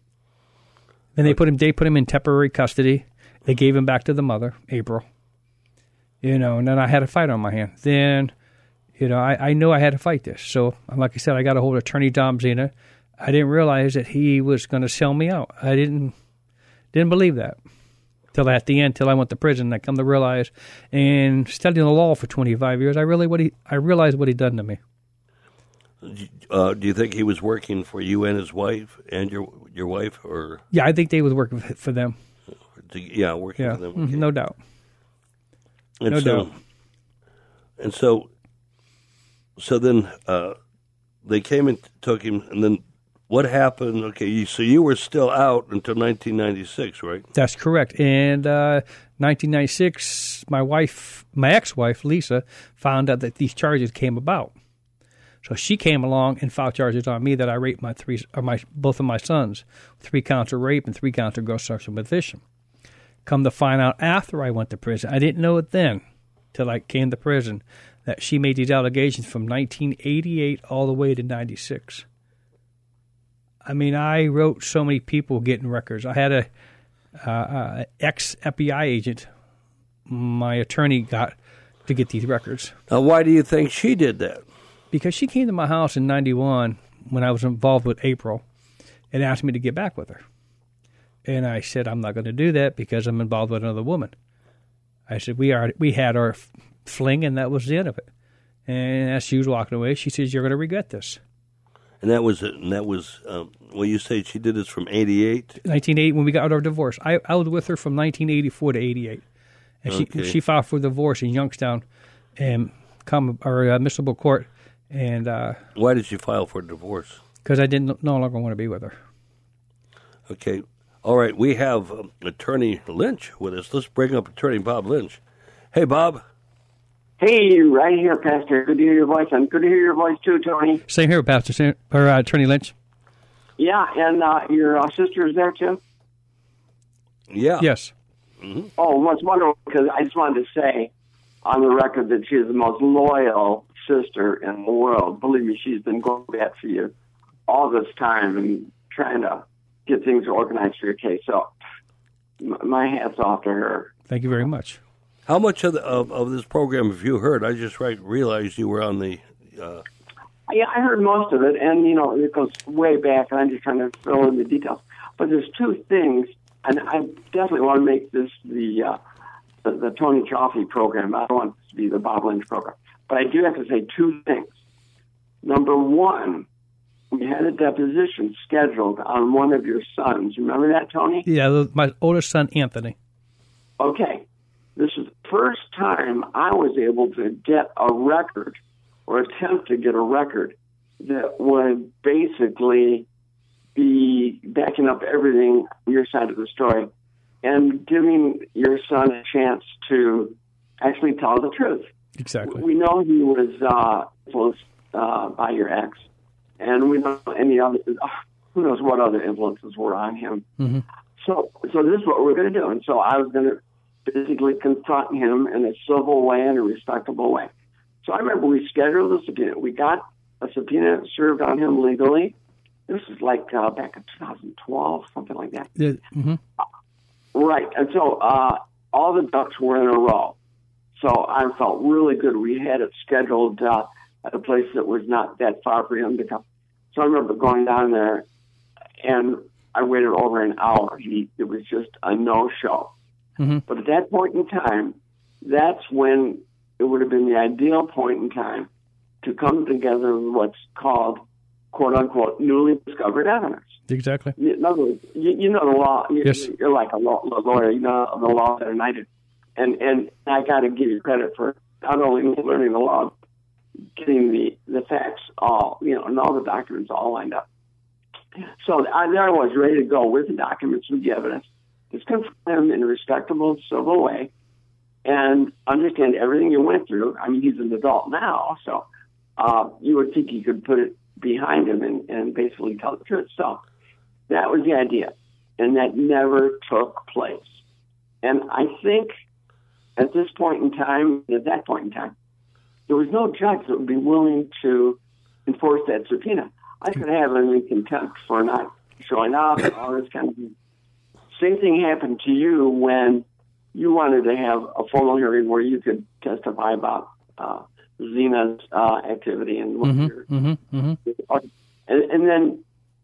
Then they put him. They put him in temporary custody. They gave him back to the mother, April. You know, and then I had a fight on my hand. Then. You know, I, I knew I had to fight this. So, like I said, I got a hold of Attorney Dom Zena. I didn't realize that he was going to sell me out. I didn't didn't believe that till at the end, till I went to prison. I come to realize, and studying the law for twenty-five years, I really what he I realized what he'd done to me. Uh, do you think he was working for you and his wife and your your wife, or? Yeah, I think they was working for them. Yeah, working yeah, for them. Okay. No doubt. And no so, doubt. And so, so then uh, they came and took him, and then what happened? Okay, you, so you were still out until nineteen ninety-six, right? That's correct. And uh, nineteen ninety-six, my wife, my ex-wife, Lisa, found out that these charges came about. So she came along and filed charges on me that I raped my three, or my both of my sons, three counts of rape and three counts of gross sexual volition. Come to find out after I went to prison, I didn't know it then, till I came to prison, that she made these allegations from nineteen eighty-eight all the way to ninety-six. I mean, I wrote so many people getting records. I had a uh, uh, ex-F B I agent, my attorney got to get these records. Now, why do you think she did that? Because she came to my house in ninety-one when I was involved with April and asked me to get back with her. And I said, I'm not going to do that because I'm involved with another woman. I said, we are we had our fling, and that was the end of it. And as she was walking away, she says, you're going to regret this. And that was it. And that was, um, well, you say she did this from eighty-eight? nineteen eighty, when we got our divorce. I, I was with her from nineteen eighty-four to eighty-eight. And okay. she she filed for divorce in Youngstown and come or uh, admissible court. And uh, why did she file for divorce? Because I didn't no longer want to be with her. Okay. All right. We have um, Attorney Lynch with us. Let's bring up Attorney Bob Lynch. Hey, Bob. Hey, right here, Pastor. Good to hear your voice. And good to hear your voice, too, Tony. Same here, Pastor, Same, or uh, Attorney Lynch. Yeah, and uh, your uh, sister is there, too? Yeah. Yes. Mm-hmm. Oh, that's wonderful, because I just wanted to say on the record that she is the most loyal sister in the world. Believe me, she's been going back for you all this time and trying to get things organized for your case. So my hat's off to her. Thank you very much. How much of, the, of, of this program have you heard? I just right, realized you were on the... Uh... Yeah, I heard most of it, and, you know, it goes way back, and I'm just trying to fill in the details. But there's two things, and I definitely want to make this the uh, the, the Tony Chaffee program. I don't want this to be the Bob Lynch program. But I do have to say two things. Number one, we had a deposition scheduled on one of your sons. You remember that, Tony? Yeah, my oldest son, Anthony. Okay. This is the first time I was able to get a record or attempt to get a record that would basically be backing up everything on your side of the story and giving your son a chance to actually tell the truth. Exactly. We know he was uh, influenced uh, by your ex, and we know any other, uh, who knows what other influences were on him. Mm-hmm. So, so this is what we're going to do. And so I was going to basically confront him in a civil way and a respectable way. So I remember we scheduled a subpoena. We got a subpoena served on him legally. This is like uh, back in two thousand twelve, something like that. Yeah. Mm-hmm. Uh, right. And so uh, all the ducks were in a row. So I felt really good. We had it scheduled uh, at a place that was not that far for him to come. So I remember going down there, and I waited over an hour. He, it was just a no-show. Mm-hmm. But at that point in time, that's when it would have been the ideal point in time to come together with what's called, quote-unquote, newly discovered evidence. Exactly. In other words, you, you know the law. You, yes. You're like a, law, a lawyer. You know the law that I did. And and I got to give you credit for not only learning the law, getting the, the facts all, you know, and all the documents all lined up. So I, there I was, ready to go with the documents, with the evidence, just confront him in a respectable, civil way, and understand everything you went through. I mean, he's an adult now, so uh, you would think he could put it behind him and, and basically tell the truth. So that was the idea, and that never took place. And I think at this point in time, at that point in time, there was no judge that would be willing to enforce that subpoena. I could have him in contempt for not showing up and all this kind of thing. Same thing happened to you when you wanted to have a formal hearing where you could testify about uh, Zena's uh, activity and what mm-hmm, your, mm-hmm, mm-hmm. And, and then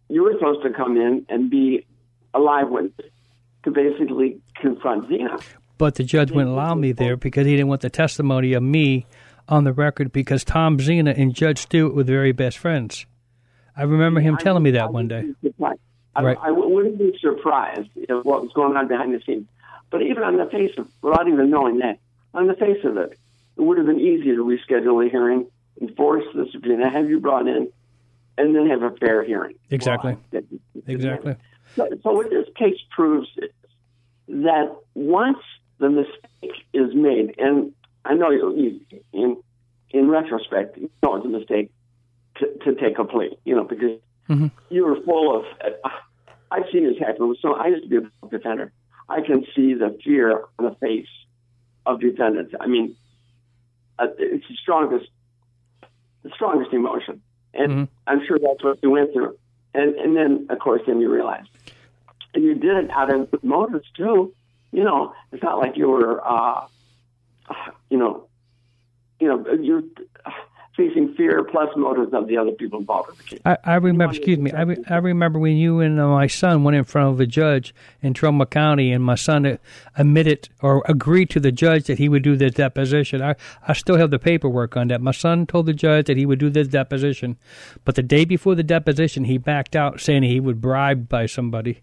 you were supposed to come in and be a live witness to basically confront Zena. But the judge wouldn't allow me there because he didn't want the testimony of me on the record because Tom Zena and Judge Stewart were very best friends. I remember him telling me that one day. I, right. I wouldn't be surprised if what was going on behind the scenes. But even on the face of, without even knowing that, on the face of it, it would have been easier to reschedule a hearing, enforce the subpoena, have you brought in, and then have a fair hearing. Exactly. Well, exactly. So, so what this case proves is that once the mistake is made, and I know you, you, in in retrospect, you know it's a mistake to, to take a plea, you know, because mm-hmm. you were full of. Uh, I've seen this happen. So I used to be a defender. I can see the fear on the face of defendants. I mean, uh, it's the strongest, the strongest emotion, and mm-hmm. I'm sure that's what you went through. And and then, of course, then you realize, and you did it out of good motives too. You know, it's not like you were, uh, you know, you know, you're facing fear plus motives of the other people involved in the case. I, I remember, excuse me, I, re- I remember when you and uh, my son went in front of a judge in Trumbull County, and my son admitted or agreed to the judge that he would do this deposition. I, I still have the paperwork on that. My son told the judge that he would do this deposition, but the day before the deposition, he backed out saying he was bribed by somebody.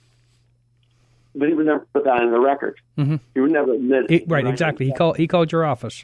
But he would never put that on the record. Mm-hmm. He would never admit it. it right, exactly. He called. He called your office.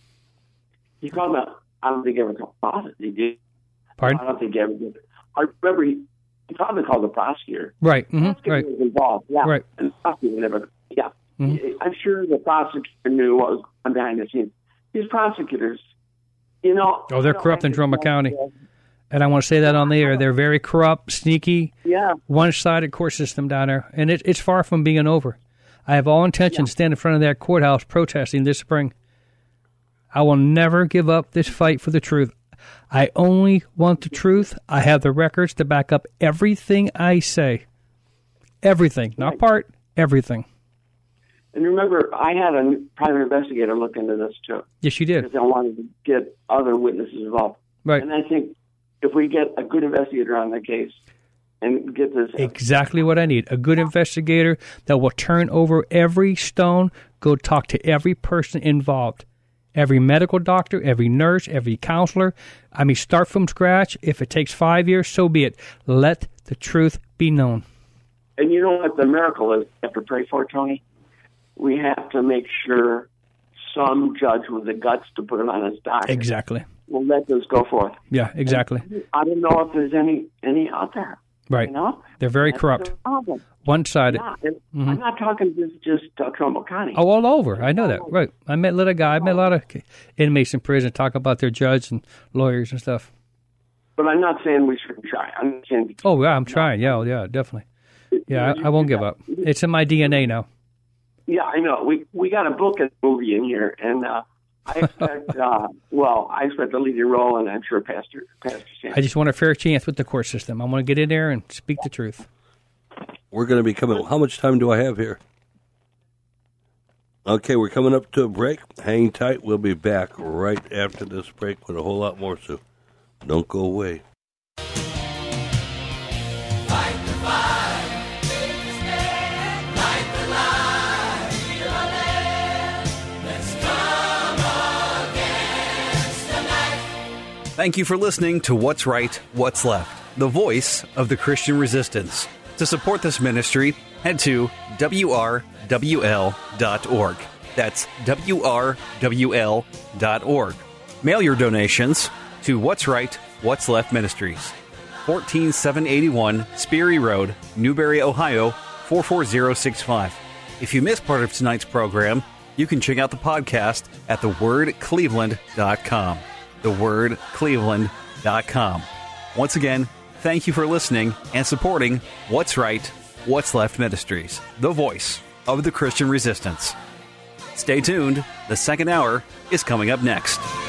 He called me. I don't think he ever called the office. He did. Pardon? I don't think he ever did. I remember he, he probably called the prosecutor. Right. Mm-hmm. The prosecutor right. was involved. Yeah. Right. And the prosecutor never. Yeah. Mm-hmm. I'm sure the prosecutor knew what was going on behind the scenes. These prosecutors, you know. Oh, they're corrupt in Trumbull County. And I want to say that on the air. They're very corrupt, sneaky, yeah. one-sided court system down there. And it, it's far from being over. I have all intention to stand in front of that courthouse protesting this spring. I will never give up this fight for the truth. I only want the truth. I have the records to back up everything I say. Everything. Not right. part, everything. And remember, I had a private investigator look into this, too. Yes, you did. Because I wanted to get other witnesses involved. Right. And I think if we get a good investigator on the case and get this... Exactly what I need. A good investigator that will turn over every stone, go talk to every person involved. Every medical doctor, every nurse, every counselor. I mean, start from scratch. If it takes five years, so be it. Let the truth be known. And you know what the miracle is we have to pray for, Tony? We have to make sure some judge with the guts to put it on his docket. Exactly. Will let this go forth. Yeah, exactly. And I don't know if there's any any out there. Right. You know? They're very That's corrupt. One-sided. Yeah, and mm-hmm. I'm not talking just, just uh, Trumbull County. Oh, all over. I know that. Right. I met a little guy. I met a lot of inmates in prison talk about their judge and lawyers and stuff. But I'm not saying we shouldn't try. I'm not saying... Oh, yeah, I'm trying. Yeah, yeah, definitely. Yeah, I, I won't give up. It's in my D N A now. Yeah, I know. We we got a book and movie in here, and uh, I expect, uh, well, I expect the leading role, and I'm sure Pastor Pastor Sam. I just want a fair chance with the court system. I want to get in there and speak the truth. We're going to be coming. How much time do I have here? Okay, we're coming up to a break. Hang tight. We'll be back right after this break with a whole lot more, so don't go away. Thank you for listening to What's Right, What's Left, the voice of the Christian resistance. To support this ministry, head to W R W L dot org. That's W R W L dot org. Mail your donations to What's Right, What's Left Ministries, one four seven eight one Speary Road, Newberry, Ohio, four four zero six five. If you missed part of tonight's program, you can check out the podcast at the word cleveland dot com. the word cleveland dot com. Once again, thank you for listening and supporting What's Right, What's Left Ministries, the voice of the Christian resistance. Stay tuned. The second hour is coming up next.